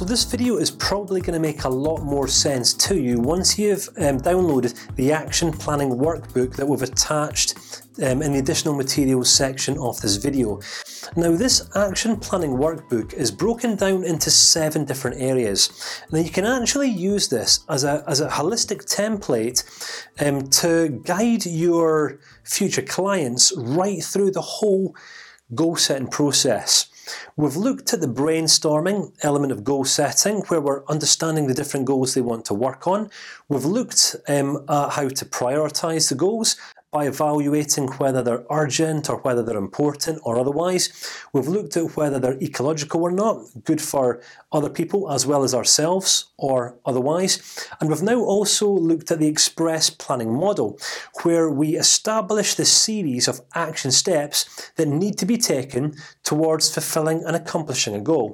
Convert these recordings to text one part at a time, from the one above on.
So this video is probably going to make a lot more sense to you once you've downloaded the action planning workbook that we've attached in the additional materials section of this video. Now, this action planning workbook is broken down into 7 different areas. Now, you can actually use this as a holistic template to guide your future clients right through the whole goal setting process. We've looked at the brainstorming element of goal setting, where we're understanding the different goals they want to work on. We've looked at how to prioritize the goals by evaluating whether they're urgent or whether they're important or otherwise. We've looked at whether they're ecological or not, good for other people as well as ourselves or otherwise. And we've now also looked at the express planning model, where we establish the series of action steps that need to be taken towards fulfilling and accomplishing a goal.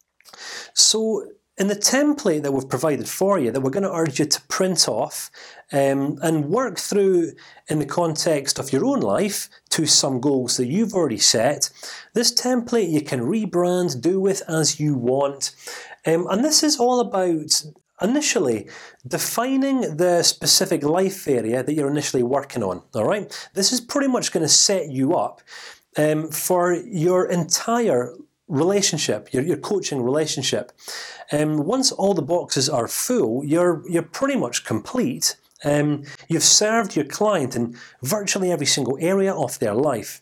So, in the template that we've provided for you, that we're going to urge you to print off and work through in the context of your own life to some goals that you've already set, this template you can rebrand, do with as you want, and this is all about initially defining the specific life area that you're initially working on. All right, this is pretty much going to set you up for your entire relationship, your coaching relationship. Once all the boxes are full, you're pretty much complete. You've served your client in virtually every single area of their life.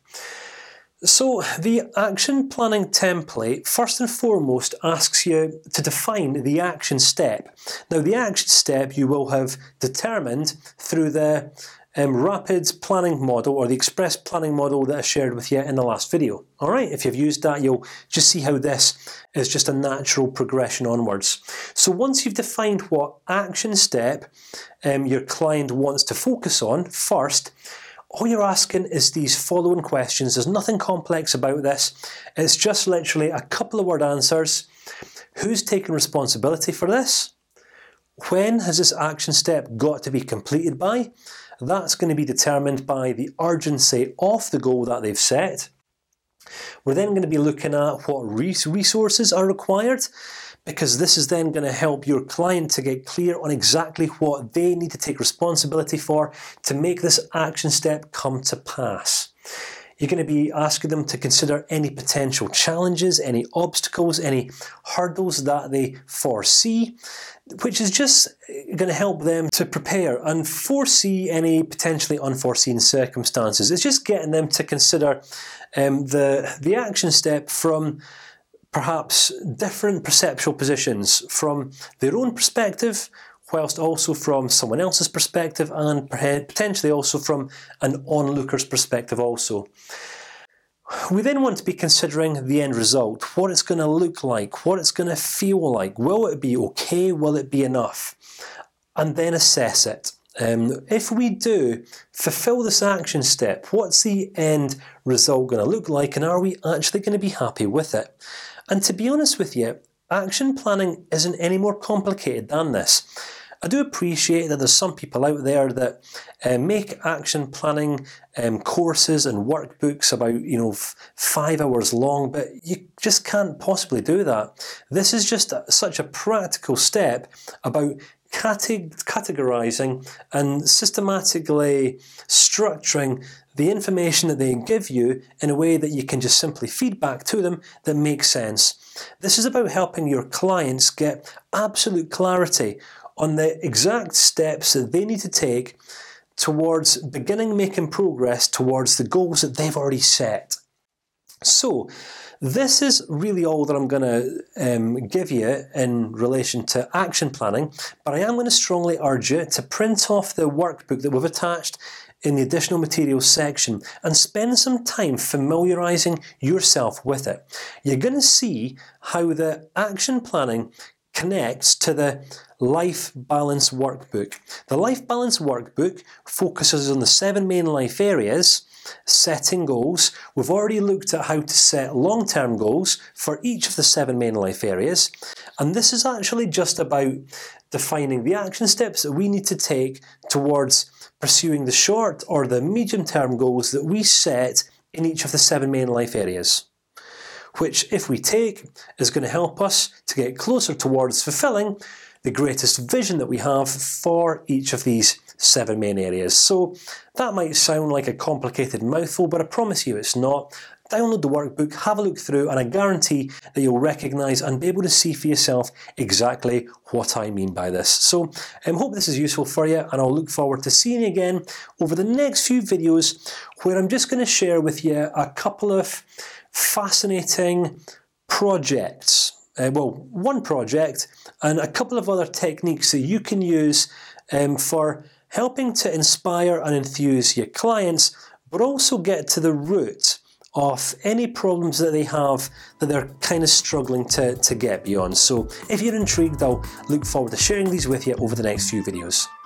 So the action planning template first and foremost asks you to define the action step. Now, the action step you will have determined through the rapid planning model or the express planning model that I shared with you in the last video. All right, if you've used that, you'll just see how this is just a natural progression onwards. So once you've defined what action step your client wants to focus on first, all you're asking is these following questions. There's nothing complex about this. It's just literally a couple of word answers. Who's taking responsibility for this? When has this action step got to be completed by? That's going to be determined by the urgency of the goal that they've set. We're then going to be looking at what resources are required, because this is then going to help your client to get clear on exactly what they need to take responsibility for to make this action step come to pass. You're going to be asking them to consider any potential challenges, any obstacles, any hurdles that they foresee, which is just going to help them to prepare and foresee any potentially unforeseen circumstances. It's just getting them to consider the action step from perhaps different perceptual positions, from their own perspective, whilst also from someone else's perspective, and potentially also from an onlooker's perspective also. We then want to be considering the end result, what it's going to look like, what it's going to feel like. Will it be okay? Will it be enough? And then assess it. If we do fulfill this action step, what's the end result going to look like, and are we actually going to be happy with it? And to be honest with you, action planning isn't any more complicated than this. I do appreciate that there's some people out there that make action planning courses and workbooks about 5 hours long, but you just can't possibly do that. This is just such a practical step about categorizing and systematically structuring the information that they give you in a way that you can just simply feed back to them that makes sense. This is about helping your clients get absolute clarity on the exact steps that they need to take towards beginning making progress towards the goals that they've already set. So, this is really all that I'm going to give you in relation to action planning, but I am going to strongly urge you to print off the workbook that we've attached in the additional materials section and spend some time familiarizing yourself with it. You're going to see how the action planning connects to the Life Balance Workbook. The Life Balance Workbook focuses on the 7 main life areas. Setting goals. We've already looked at how to set long-term goals for each of the 7 main life areas, and this is actually just about defining the action steps that we need to take towards pursuing the short or the medium-term goals that we set in each of the 7 main life areas. which, if we take, is going to help us to get closer towards fulfilling the greatest vision that we have for each of these 7 main areas. So that might sound like a complicated mouthful, but I promise you it's not. Download the workbook, have a look through, and I guarantee that you'll recognise and be able to see for yourself exactly what I mean by this. So I hope this is useful for you, and I'll look forward to seeing you again over the next few videos, where I'm just going to share with you a couple of fascinating projects. Well, one project and a couple of other techniques that you can use for helping to inspire and enthuse your clients, but also get to the root of any problems that they have that they're kind of struggling to get beyond. So if you're intrigued, I'll look forward to sharing these with you over the next few videos.